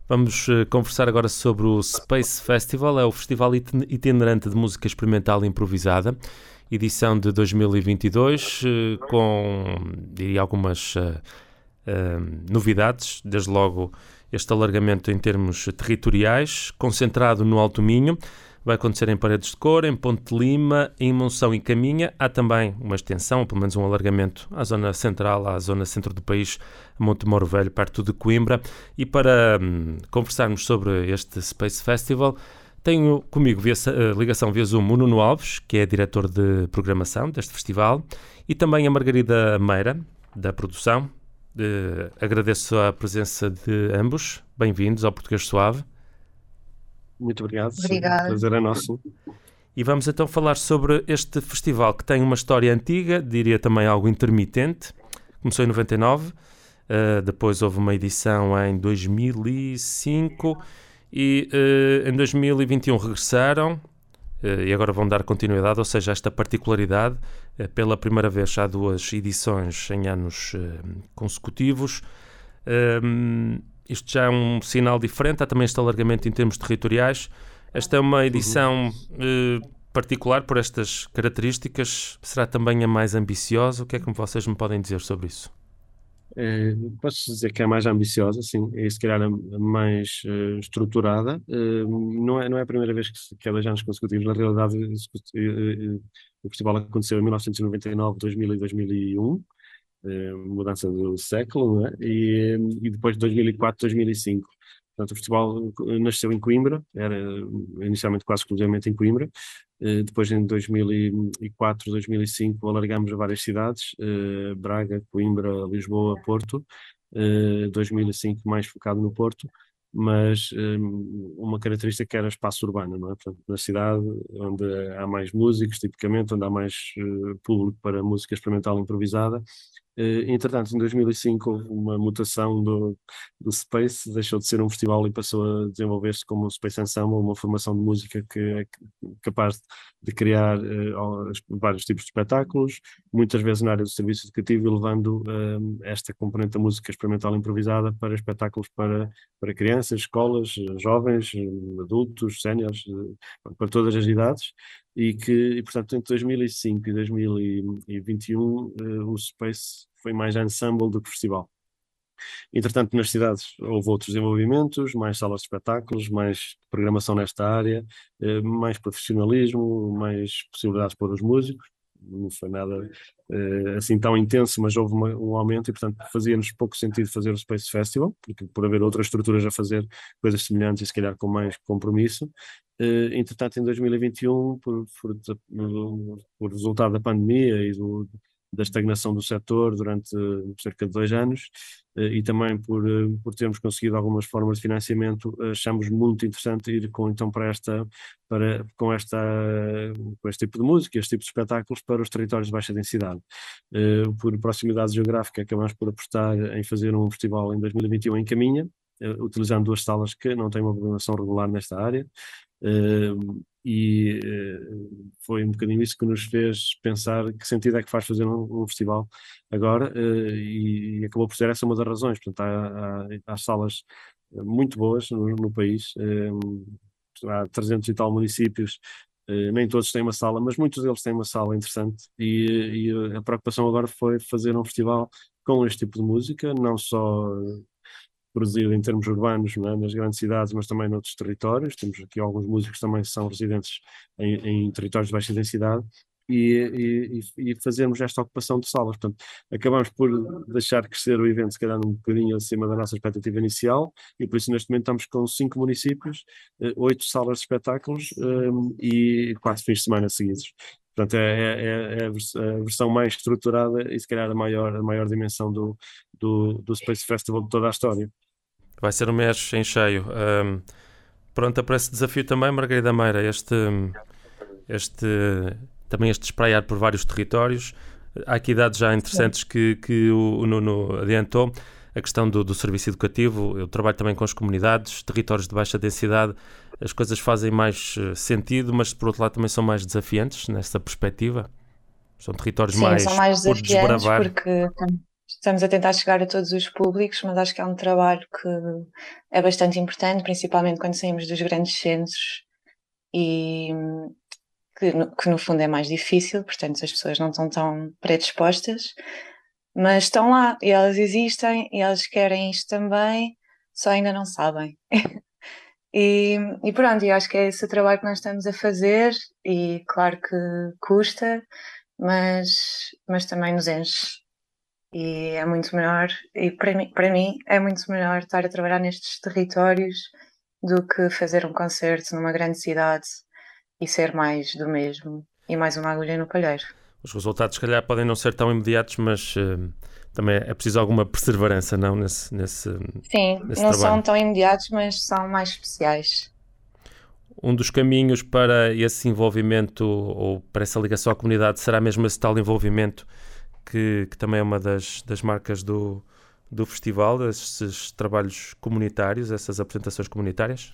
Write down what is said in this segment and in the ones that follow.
Vamos conversar agora sobre o Space Festival, é o festival itinerante de música experimental e improvisada, edição de 2022, com, diria, algumas novidades, desde logo este alargamento em termos territoriais, concentrado no Alto Minho. Vai acontecer em Paredes de Cor, em Ponte de Lima, em Monção e Caminha. Há também uma extensão, ou pelo menos um alargamento à zona central, à zona centro do país, a Montemoro Velho, perto de Coimbra. E para conversarmos sobre este Space Festival, tenho comigo ligação via Zoom o Nuno Alves, que é diretor de programação deste festival, e também a Margarida Meira, da produção. Agradeço a presença de ambos. Bem-vindos ao Português Suave. Muito obrigado, Obrigada. o prazer é nosso. E vamos então falar sobre este festival que tem uma história antiga, diria também algo intermitente. Começou em 99, depois houve uma edição em 2005 e em 2021 regressaram e agora vão dar continuidade, ou seja, esta particularidade. Pela primeira vez há 2 edições em anos consecutivos. Isto já é um sinal diferente, há também este alargamento em termos territoriais. Esta é uma edição particular por estas características. Será também a mais ambiciosa? O que é que vocês me podem dizer sobre isso? Posso dizer que é a mais ambiciosa, sim, e se calhar a mais estruturada. Não é a primeira vez que há 2 anos consecutivos. Na realidade, o festival aconteceu em 1999, 2000 e 2001. Mudança do século, não é? E depois de 2004, 2005. Portanto, o festival nasceu em Coimbra, era inicialmente quase exclusivamente em Coimbra. Depois, em 2004, 2005, alargámos a várias cidades, Braga, Coimbra, Lisboa, Porto. 2005 mais focado no Porto, mas uma característica que era espaço urbano, não é? Portanto, na cidade onde há mais músicos, tipicamente, onde há mais público para música experimental improvisada. Entretanto, em 2005 houve uma mutação do Space, deixou de ser um festival e passou a desenvolver-se como um Space Ensemble, uma formação de música que é capaz de criar vários tipos de espetáculos, muitas vezes na área do serviço educativo, e levando esta componente da música experimental improvisada para espetáculos para crianças, escolas, jovens, adultos, séniores, para todas as idades. E, portanto, entre 2005 e 2021, o Space foi mais ensemble do que festival. Entretanto, nas cidades houve outros desenvolvimentos, mais salas de espetáculos, mais programação nesta área, mais profissionalismo, mais possibilidades para os músicos. Não foi nada assim tão intenso, mas houve um aumento e, portanto, fazia-nos pouco sentido fazer o Space Festival, porque por haver outras estruturas a fazer coisas semelhantes e se calhar com mais compromisso. Entretanto, em 2021, por resultado da pandemia e da estagnação do setor durante cerca de 2 anos, e também por termos conseguido algumas formas de financiamento, achamos muito interessante ir com este tipo de música, este tipo de espetáculos para os territórios de baixa densidade. Por proximidade geográfica, acabamos por apostar em fazer um festival em 2021 em Caminha, utilizando 2 salas que não têm uma programação regular nesta área. Foi um bocadinho isso que nos fez pensar que sentido é que faz fazer um festival agora, e acabou por ser essa uma das razões. Portanto, há salas muito boas no país, há 300 e tal municípios, nem todos têm uma sala, mas muitos deles têm uma sala interessante, e a preocupação agora foi fazer um festival com este tipo de música, não só produzido em termos urbanos, não é, nas grandes cidades, mas também noutros territórios. Temos aqui alguns músicos também que são residentes em territórios de baixa densidade, e fazermos esta ocupação de salas. Portanto, acabamos por deixar crescer o evento, se calhar um bocadinho acima da nossa expectativa inicial, e por isso neste momento estamos com 5 municípios, 8 salas de espetáculos, e 4 fins de semana seguidos. Portanto, é a versão mais estruturada e se calhar a maior dimensão do Space Festival de toda a história. Vai ser um mês em cheio. Pronta para esse desafio também, Margarida Meira, também este espraiar por vários territórios. Há aqui dados já interessantes que o Nuno adiantou. A questão do serviço educativo, eu trabalho também com as comunidades, territórios de baixa densidade, as coisas fazem mais sentido, mas por outro lado também são mais desafiantes nessa perspectiva. São territórios Sim, são mais por desafiantes desbravar. porque estamos a tentar chegar a todos os públicos, mas acho que é um trabalho que é bastante importante, principalmente quando saímos dos grandes centros e que no fundo é mais difícil, portanto as pessoas não estão tão predispostas, mas estão lá e elas existem e elas querem isto também, só ainda não sabem. E pronto, eu acho que é esse o trabalho que nós estamos a fazer e claro que custa, mas também nos enche. E é muito melhor, e para mim é muito melhor estar a trabalhar nestes territórios do que fazer um concerto numa grande cidade e ser mais do mesmo e mais uma agulha no palheiro. Os resultados, se calhar, podem não ser tão imediatos, mas também é preciso alguma perseverança, não? Nesse Sim, não trabalho. são tão imediatos, mas são mais especiais. Um dos caminhos para esse envolvimento ou para essa ligação à comunidade será mesmo esse tal envolvimento que também é uma das marcas do festival, esses trabalhos comunitários, essas apresentações comunitárias?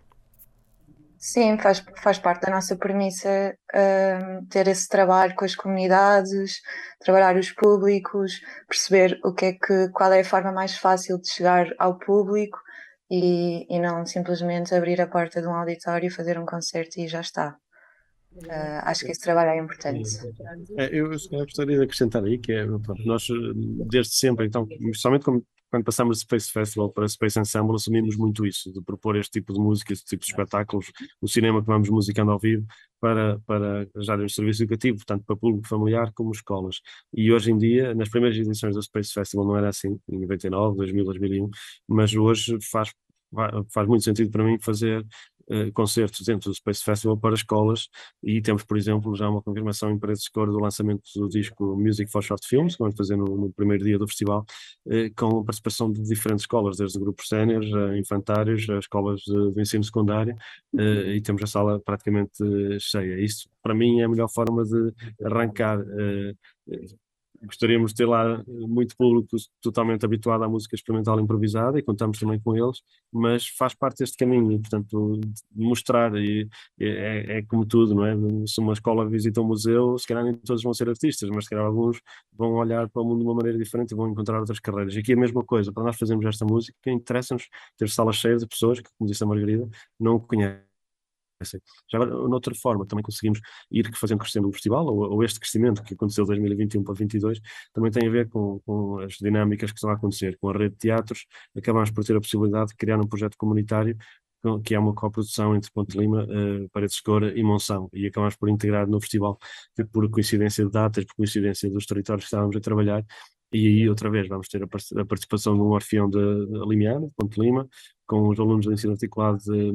Sim, faz parte da nossa premissa, ter esse trabalho com as comunidades, trabalhar os públicos, perceber qual é a forma mais fácil de chegar ao público e não simplesmente abrir a porta de um auditório, fazer um concerto e já está. Acho que esse trabalho é importante. Eu se calhar gostaria de acrescentar aí que pronto, nós desde sempre, então, principalmente quando passamos de Space Festival para Space Ensemble, assumimos muito isso, de propor este tipo de música, este tipo de espetáculos, o cinema que vamos musicando ao vivo para já um serviço educativo, tanto para público familiar como escolas. E hoje em dia, nas primeiras edições do Space Festival não era assim, em 99, 2000, 2001, mas hoje faz muito sentido para mim fazer concertos dentro do Space Festival para escolas e temos, por exemplo, já uma confirmação em Paredes de Cor do lançamento do disco Music for Short Films, que vamos fazer no primeiro dia do festival, com a participação de diferentes escolas, desde grupos séniores, a infantários, a escolas de ensino secundário, e temos a sala praticamente cheia. Isso, para mim, é a melhor forma de arrancar. Gostaríamos de ter lá muito público totalmente habituado à música experimental improvisada e contamos também com eles, mas faz parte deste caminho e, portanto, mostrar é como tudo, não é? Se uma escola visita um museu, se calhar nem todos vão ser artistas, mas se calhar alguns vão olhar para o mundo de uma maneira diferente e vão encontrar outras carreiras. E aqui é a mesma coisa, para nós fazermos esta música, interessa-nos ter salas cheias de pessoas que, como disse a Margarida, não o conhecem. Já agora, noutra forma, também conseguimos ir fazendo crescendo o festival, ou este crescimento que aconteceu de 2021 para 2022, também tem a ver com as dinâmicas que estão a acontecer. Com a rede de teatros, acabamos por ter a possibilidade de criar um projeto comunitário, que é uma coprodução entre Ponte Lima, Paredes de Cora e Monção, e acabamos por integrar no festival, que por coincidência de datas, por coincidência dos territórios que estávamos a trabalhar, e aí, outra vez, vamos ter a participação de um Orfeão de Limiana, de Ponte Lima, com os alunos do ensino articulado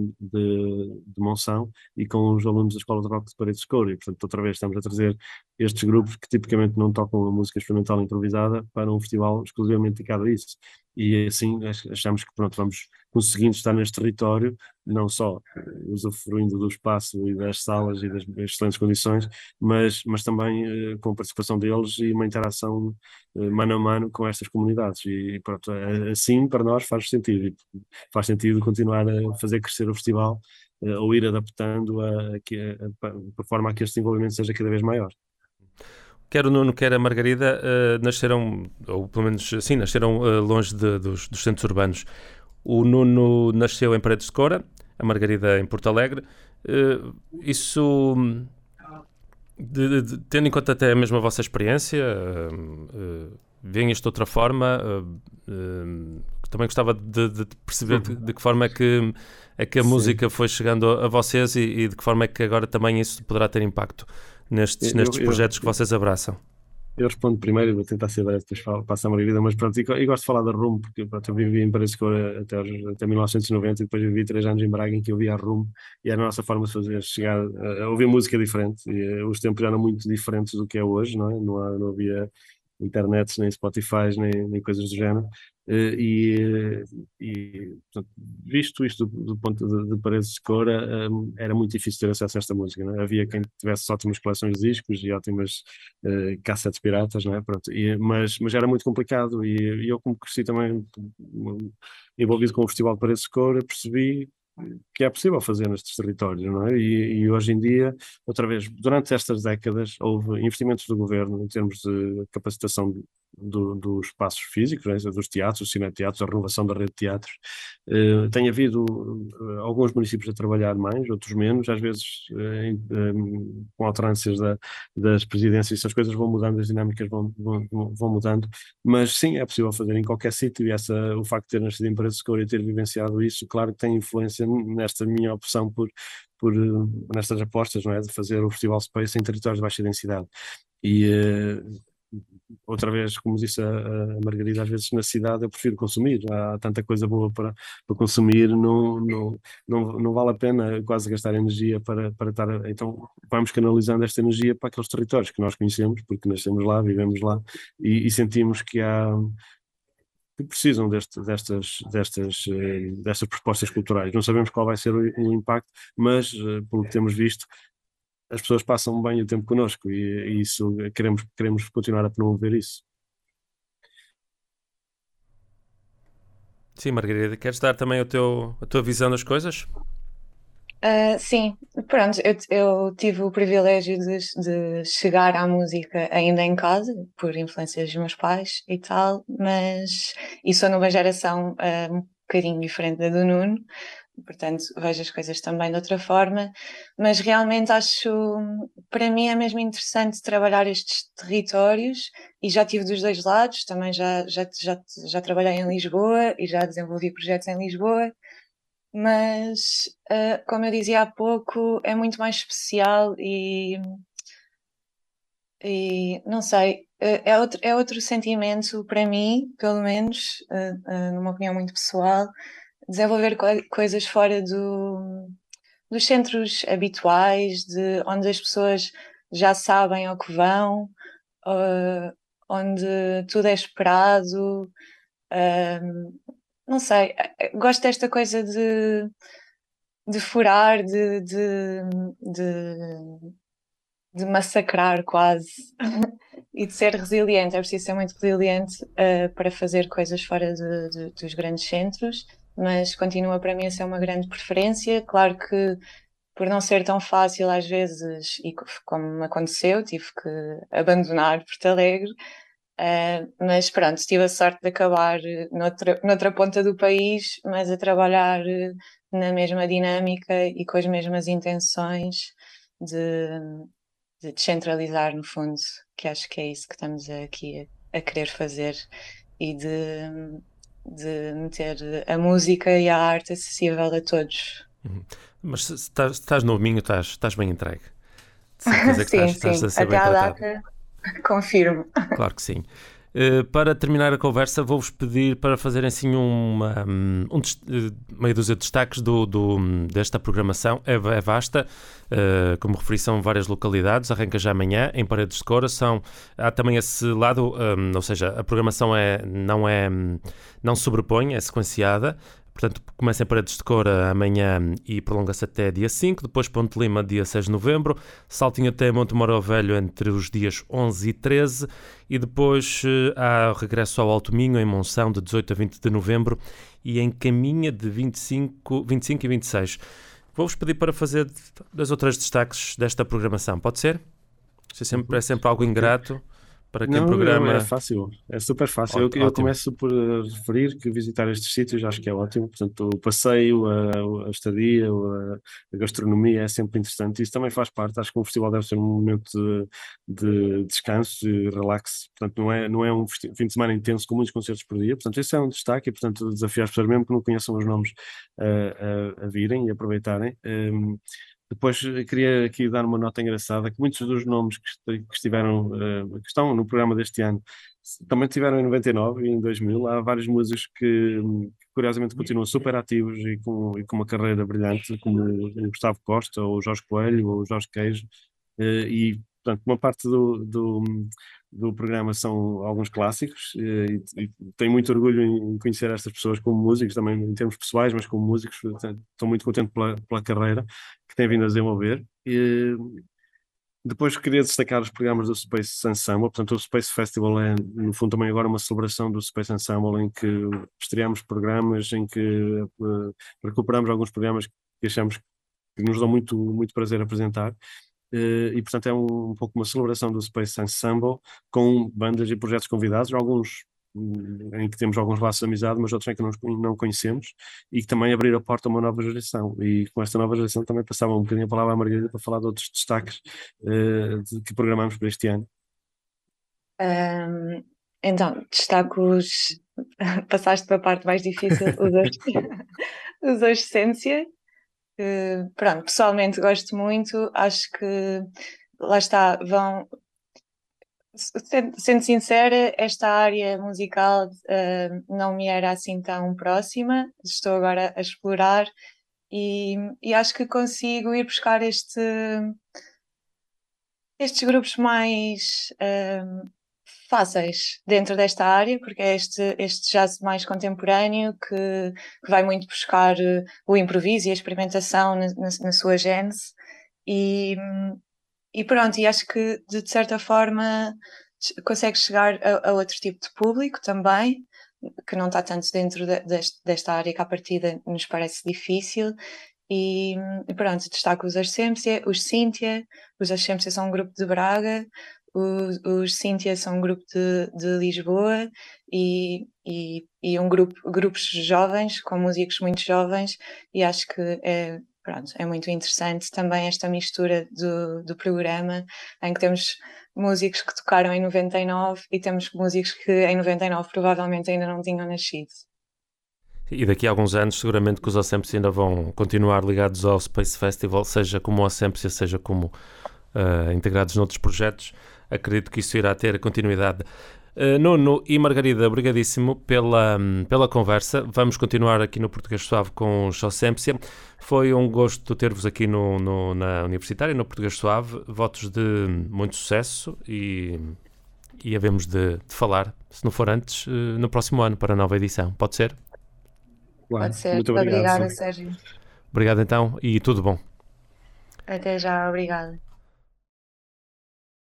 de Monção e com os alunos da Escola de Rock de Paredes de Couro. E, portanto, outra vez estamos a trazer estes grupos que tipicamente não tocam a música experimental improvisada para um festival exclusivamente dedicado a isso. E assim achamos que, pronto, vamos conseguindo estar neste território, não só usufruindo do espaço e das salas e das excelentes condições, mas também com a participação deles e uma interação mano a mano com estas comunidades. E pronto, assim para nós faz sentido. E faz sentido continuar a fazer crescer o festival ou ir adaptando por forma a que este desenvolvimento seja cada vez maior. Quer o Nuno, quer a Margarida, nasceram, ou pelo menos sim, nasceram longe dos centros urbanos. O Nuno nasceu em Paredes de Cora, a Margarida em Porto Alegre. Isso, tendo em conta até mesmo a vossa experiência, veem isto de outra forma? Também gostava de perceber de que forma é que a música foi chegando a vocês e de que forma é que agora também isso poderá ter impacto nestes projetos que vocês abraçam. Eu respondo primeiro e vou tentar ser breve, depois passo a Margarida, mas pronto, e gosto de falar da RUM, porque pronto, eu vivi em Paredes de Cora até 1990 e depois vivi 3 anos em Braga em que eu via a RUM e era a nossa forma de fazer chegar a ouvir música diferente. E, os tempos eram muito diferentes do que é hoje, não é? Não havia internets, nem Spotify, nem coisas do género. Portanto, visto isto do ponto de Paredes de Cora, era muito difícil ter acesso a esta música, não é? Havia quem tivesse ótimas coleções de discos e ótimas cassetes piratas, não é? Pronto, mas era muito complicado e eu como cresci também envolvido com o Festival de Paredes de Cora, percebi que é possível fazer nestes territórios, não é? E hoje em dia, outra vez, durante estas décadas, houve investimentos do governo em termos de capacitação dos espaços físicos, não é? Dos teatros, dos cineteatros, a renovação da rede de teatros. Tem havido alguns municípios a trabalhar mais, outros menos, às vezes com alternâncias das presidências, essas coisas vão mudando, as dinâmicas vão mudando, mas sim, é possível fazer em qualquer sítio, e o facto de ter nascido em Paredes de Cora e ter vivenciado isso, claro que tem influência nesta minha opção nestas apostas, não é? De fazer o Festival Space em territórios de baixa densidade. E outra vez, como disse a Margarida, às vezes na cidade eu prefiro consumir, há tanta coisa boa para consumir, não vale a pena quase gastar energia para estar. Então vamos canalizando esta energia para aqueles territórios que nós conhecemos, porque nascemos lá, vivemos lá, e sentimos que precisam destas propostas culturais. Não sabemos qual vai ser o impacto, mas pelo que temos visto, as pessoas passam bem o tempo connosco, e isso queremos continuar a promover isso. Sim, Margarida, queres dar também a tua visão das coisas? Sim, pronto, eu tive o privilégio de chegar à música ainda em casa, por influências dos meus pais e tal, e sou numa geração um bocadinho diferente da do Nuno, portanto vejo as coisas também de outra forma, mas realmente acho, para mim é mesmo interessante trabalhar estes territórios, e já tive dos dois lados, também já trabalhei em Lisboa e já desenvolvi projetos em Lisboa. Mas, como eu dizia há pouco, é muito mais especial e não sei, é outro sentimento para mim, pelo menos, numa opinião muito pessoal, desenvolver coisas fora dos centros habituais, de onde as pessoas já sabem ao que vão, onde tudo é esperado. Não sei, gosto desta coisa de furar, de massacrar quase e de ser resiliente. É preciso ser muito resiliente para fazer coisas fora dos grandes centros, mas continua para mim a ser uma grande preferência. Claro que por não ser tão fácil às vezes, e como me aconteceu, tive que abandonar Porto Alegre. Mas pronto, tive a sorte de acabar noutra ponta do país, mas a trabalhar na mesma dinâmica e com as mesmas intenções de descentralizar, no fundo, que acho que é isso que estamos aqui a querer fazer, e de meter a música e a arte acessível a todos. Mas se estás no Minho, estás bem entregue. De certeza que Sim, estás sim, a ser até bem à tratado. data, confirmo. Claro que sim. Para terminar a conversa, vou-vos pedir para fazerem assim meia dúzia de destaques desta programação. É vasta, como referi, são várias localidades, arranca já amanhã em Paredes de Cora. Há também esse lado, ou seja, a programação não se sobrepõe, é sequenciada. Portanto, começa em Paredes de Cora amanhã e prolonga-se até dia 5, depois Ponte Lima, dia 6 de novembro, Saltinho até Montemoro Velho entre os dias 11 e 13, e depois há o regresso ao Alto Minho, em Monção, de 18 a 20 de novembro, e em Caminha, de 25 e 26. Vou-vos pedir para fazer 2 ou 3 destaques desta programação, pode ser? É sempre algo ingrato para quem programa. É fácil, é super fácil. Eu começo por referir que visitar estes sítios acho que é ótimo. Portanto, o passeio, a estadia, a gastronomia é sempre interessante. Isso também faz parte. Acho que um festival deve ser um momento de descanso, de relax. Portanto, não é um fim de semana intenso com muitos concertos por dia. Portanto, esse é um destaque, e portanto desafio as pessoas, mesmo que não conheçam os nomes, a virem e aproveitarem. Depois queria aqui dar uma nota engraçada, que muitos dos nomes que estão no programa deste ano também tiveram em 99 e em 2000. Há vários músicos que curiosamente continuam super ativos e com uma carreira brilhante, como o Gustavo Costa, ou o Jorge Coelho, ou o Jorge Queijo, e portanto uma parte do programa são alguns clássicos, e tenho muito orgulho em conhecer estas pessoas como músicos, também em termos pessoais, mas como músicos. Portanto, estou muito contente pela carreira que têm vindo a desenvolver. Depois queria destacar os programas do Space Ensemble. Portanto, o Space Festival é, no fundo, também agora uma celebração do Space Ensemble, em que estreamos programas, em que recuperamos alguns programas que achamos que nos dão muito prazer apresentar. E, portanto, é um pouco uma celebração do Space Ensemble, com bandas e projetos convidados, alguns em que temos alguns laços de amizade, mas outros em que não conhecemos, e que também abrir a porta a uma nova geração. E com esta nova geração também passava um bocadinho a palavra à Margarida para falar de outros destaques que programamos para este ano. Então, destaco os. Passaste para a parte mais difícil, os Essência. Pronto, pessoalmente gosto muito, acho que lá está, sendo sincera, esta área musical não me era assim tão próxima, estou agora a explorar e acho que consigo ir buscar estes grupos mais fáceis dentro desta área, porque é este jazz mais contemporâneo que vai muito buscar o improviso e a experimentação na sua gênese e pronto, e acho que de certa forma consegue chegar a outro tipo de público também, que não está tanto dentro desta área que à partida nos parece difícil. E pronto, destaco os Assempsia, os Cíntia. Os Assempsia são um grupo de Braga, os Cíntia são um grupo de Lisboa e grupos jovens, com músicos muito jovens, e acho que é muito interessante também esta mistura do programa, em que temos músicos que tocaram em 99 e temos músicos que em 99 provavelmente ainda não tinham nascido. E daqui a alguns anos seguramente que os Assempsia ainda vão continuar ligados ao Space Festival, seja como Assempsia, seja como integrados noutros projetos. Acredito que isso irá ter continuidade. Nuno e Margarida, obrigadíssimo pela conversa. Vamos continuar aqui no Português Suave com os Assempsia. Foi um gosto ter-vos aqui na Universitária, no Português Suave. Votos de muito sucesso e havemos de falar, se não for antes, no próximo ano, para a nova edição. Pode ser? Claro. Pode ser. Muito obrigado. Obrigada, Sérgio. Obrigado então e tudo bom. Até já, obrigada.